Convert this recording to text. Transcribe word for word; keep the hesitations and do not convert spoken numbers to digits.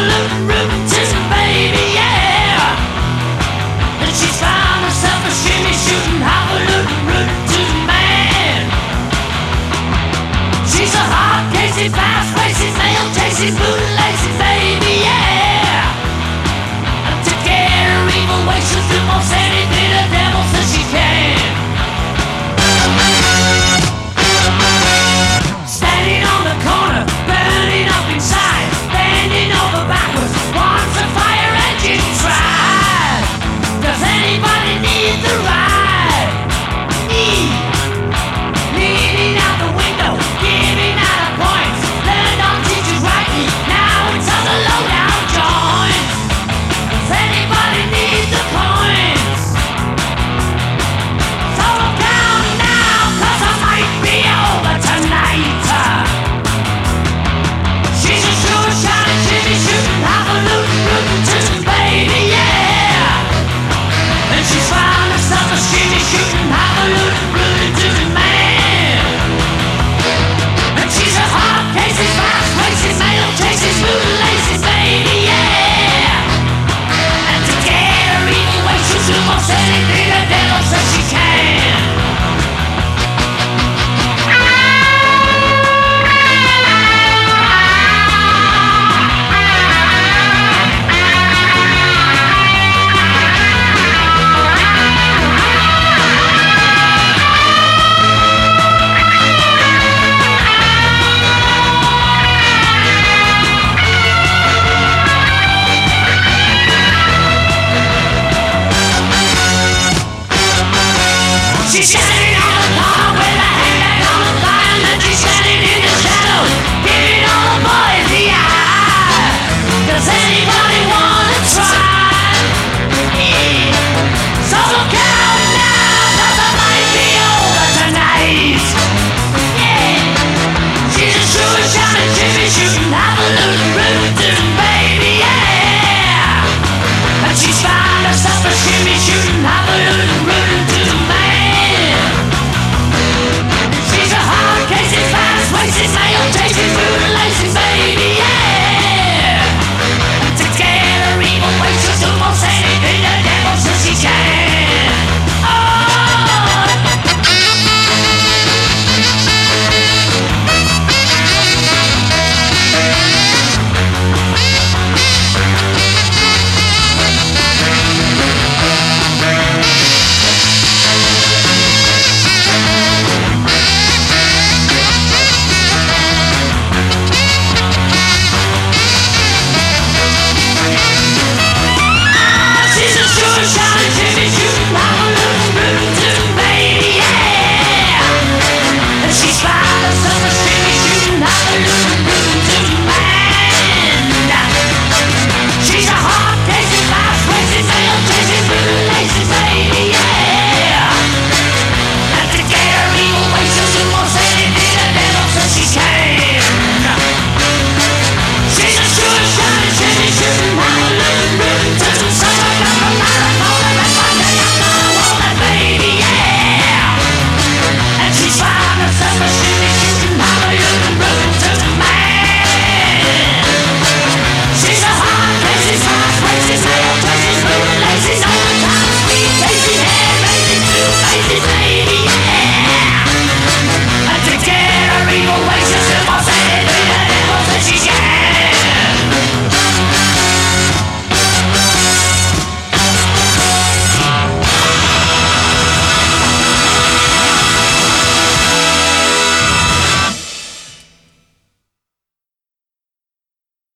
highfalutin rheumatism, baby, yeah. And she's found herself a shimmy shooting highfalutin rheumatism man. She's a hard casey, fast racing, male chasing, bootlaces, baby, yeah. And to get her evil way, she'll do most anything the devil says she can. Standing on the corner, burning up inside, bending over backwards, wants a fire engine tried. Does anybody need the ride? Need. Leaning out the window, giving out of points. Learned on teachers rightly, now it's on the lowdown joints. Does anybody need the coins? So I'm counting now, cause I might be over tonight. She's a sure shot and shimmy shooting, highfalutin rheumatism, baby, yeah. And she's found herself a shimmy shooting, highfalutin rheumatism man. And she's a hard casey, fast racing, male chasing, bootlaces, baby, yeah. And to get her evil way, she'll do most anything the devil says she can. She's